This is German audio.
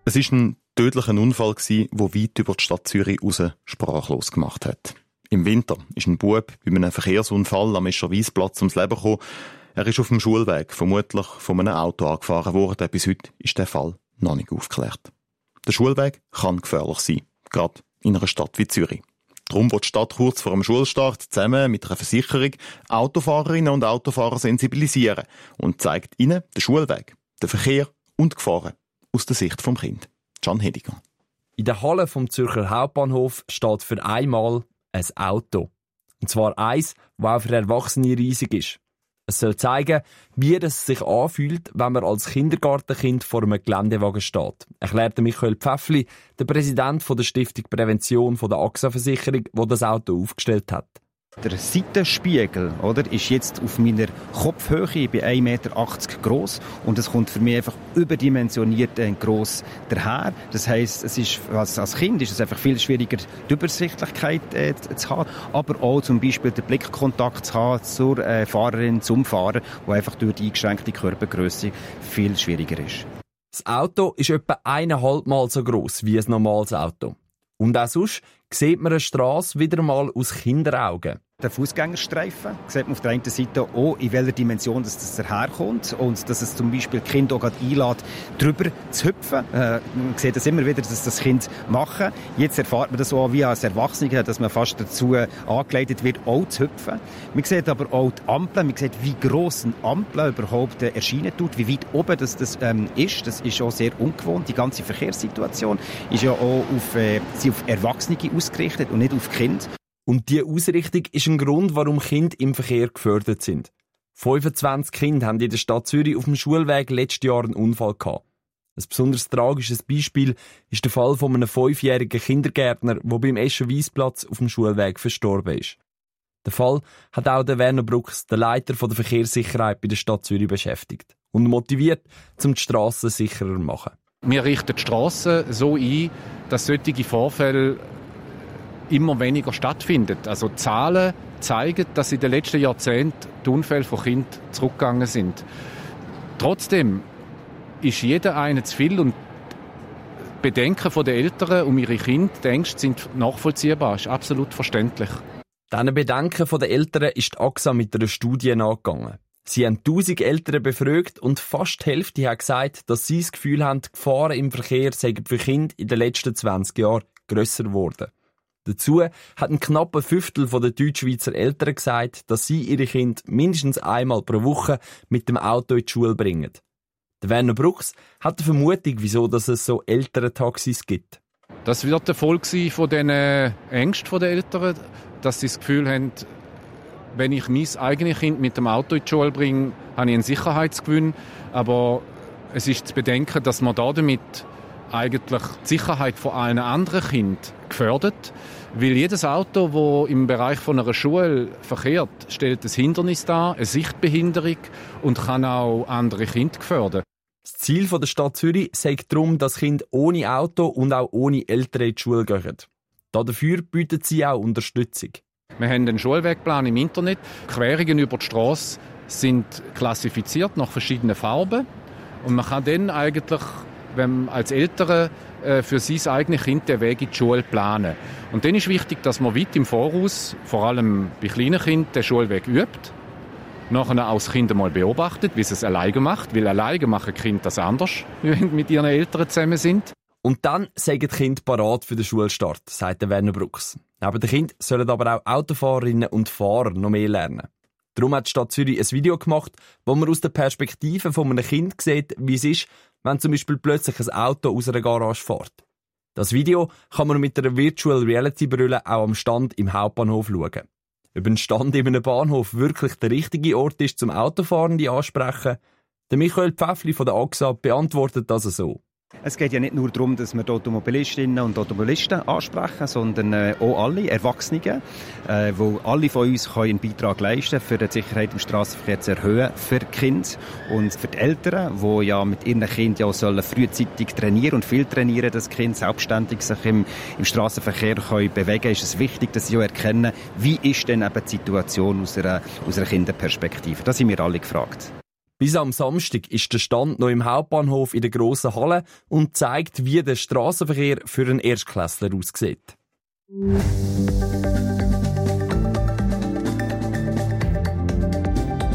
Es war ein tödlicher Unfall, der weit über die Stadt Zürich raus sprachlos gemacht hat. Im Winter ist ein Bub bei einem Verkehrsunfall am Escherwiesplatz ums Leben gekommen. Er ist auf dem Schulweg vermutlich von einem Auto angefahren worden. Bis heute ist der Fall noch nicht aufgeklärt. Der Schulweg kann gefährlich sein, gerade in einer Stadt wie Zürich. Darum will die Stadt kurz vor dem Schulstart zusammen mit einer Versicherung Autofahrerinnen und Autofahrer sensibilisieren und zeigt ihnen den Schulweg, den Verkehr und die Gefahren aus der Sicht des Kindes. Can Hediger. In der Halle vom Zürcher Hauptbahnhof steht für einmal ein Auto. Und zwar eins, das auch für Erwachsene riesig ist. Es soll zeigen, wie es sich anfühlt, wenn man als Kindergartenkind vor einem Geländewagen steht, erklärte Michael Pfäffli, der Präsident der Stiftung Prävention der AXA-Versicherung, der das Auto aufgestellt hat. Der Seitenspiegel, ist jetzt auf meiner Kopfhöhe. Ich bin 1,80 Meter groß und es kommt für mich einfach überdimensioniert gross daher. Das heisst, es ist, als Kind ist es einfach viel schwieriger, die Übersichtlichkeit zu haben, aber auch zum Beispiel den Blickkontakt zu haben zur Fahrerin, zum Fahrer, wo einfach durch die eingeschränkte Körpergröße viel schwieriger ist. Das Auto ist etwa 1,5 Mal so gross wie ein normales Auto. Und auch sonst sieht man eine Strasse wieder mal aus Kinderaugen. Der Fußgängerstreifen sieht man auf der einen Seite auch, in welcher Dimension das daherkommt und dass es zum Beispiel die Kinder auch gerade einlädt, drüber zu hüpfen. Man sieht das immer wieder, dass das Kind machen. Jetzt erfahrt man das auch wie als Erwachsener, dass man fast dazu angeleitet wird, auch zu hüpfen. Man sieht aber auch die Ampel, man sieht, wie gross eine Ampel überhaupt erscheinen tut, wie weit oben das ist. Das ist auch sehr ungewohnt. Die ganze Verkehrssituation ist ja auch auf Erwachsene ausgerichtet und nicht auf Kinder. Und diese Ausrichtung ist ein Grund, warum Kinder im Verkehr gefördert sind. 25 Kinder haben in der Stadt Zürich auf dem Schulweg letztes Jahr einen Unfall gehabt. Ein besonders tragisches Beispiel ist der Fall von einem 5-jährigen Kindergärtner, der beim Escherwiesplatz auf dem Schulweg verstorben ist. Der Fall hat auch den Werner Brucks, den Leiter der Verkehrssicherheit bei der Stadt Zürich, beschäftigt und motiviert, um die Strassen sicherer zu machen. Wir richten die Strassen so ein, dass solche Vorfälle immer weniger stattfindet. Also Zahlen zeigen, dass in den letzten Jahrzehnten die Unfälle von Kindern zurückgegangen sind. Trotzdem ist jeder eine zu viel und Bedenken der Eltern um ihre Kinder, die Ängste sind nachvollziehbar, ist absolut verständlich. Diesen Bedenken der Eltern ist die AXA mit einer Studie nachgegangen. Sie haben 1000 Eltern befragt und fast die Hälfte hat gesagt, dass sie das Gefühl haben, die Gefahren im Verkehr seien für Kinder in den letzten 20 Jahren grösser geworden. Dazu hat ein knapper Fünftel der Deutschschweizer Eltern gesagt, dass sie ihre Kinder mindestens einmal pro Woche mit dem Auto in die Schule bringen. Der Werner Brucks hat eine Vermutung, wieso es so Elterntaxis gibt. Das wird der Folge von den Ängsten der Eltern, dass sie das Gefühl haben, wenn ich mein eigenes Kind mit dem Auto in die Schule bringe, habe ich einen Sicherheitsgewinn. Aber es ist zu bedenken, dass man damit eigentlich die Sicherheit von allen anderen Kindern gefördert. Weil jedes Auto, das im Bereich von einer Schule verkehrt, stellt ein Hindernis dar, eine Sichtbehinderung und kann auch andere Kinder gefährden. Das Ziel der Stadt Zürich sagt darum, dass Kinder ohne Auto und auch ohne Eltern in die Schule gehen. Dafür bietet sie auch Unterstützung. Wir haben einen Schulwegplan im Internet. Querungen über die Strasse sind klassifiziert nach verschiedenen Farben. Und man kann dann eigentlich, wenn man als Eltern für sein eigenes Kind den Weg in die Schule planen. Und dann ist wichtig, dass man weit im Voraus, vor allem bei kleinen Kindern, den Schulweg übt. Nachher auch das Kind mal beobachtet, wie es es alleine macht. Weil alleine machen Kinder das anders, wenn sie mit ihren Eltern zusammen sind. Und dann sind die Kinder parat für den Schulstart, sagt der Werner Brucks. Neben den Kindern sollen aber auch Autofahrerinnen und Fahrer noch mehr lernen. Darum hat die Stadt Zürich ein Video gemacht, wo man aus der Perspektive von einem Kind sieht, wie es ist, wenn zum Beispiel plötzlich ein Auto aus einer Garage fährt. Das Video kann man mit einer Virtual Reality Brille auch am Stand im Hauptbahnhof schauen. Ob ein Stand in einem Bahnhof wirklich der richtige Ort ist, zum Autofahrende ansprechen, der Michael Pfäffli von der AXA beantwortet das so. Es geht ja nicht nur darum, dass wir die Automobilistinnen und Automobilisten ansprechen, sondern auch alle Erwachsenen, wo alle von uns einen Beitrag leisten können, für die Sicherheit im Strassenverkehr zu erhöhen, für die Kinder und für die Eltern, die ja mit ihren Kindern ja frühzeitig trainieren und viel trainieren, dass die Kinder selbstständig sich im Strassenverkehr bewegen können, ist es wichtig, dass sie auch erkennen, wie ist denn eben die Situation aus einer Kinderperspektive. Da sind wir alle gefragt. Bis am Samstag ist der Stand noch im Hauptbahnhof in der grossen Halle und zeigt, wie der Strassenverkehr für einen Erstklässler aussieht.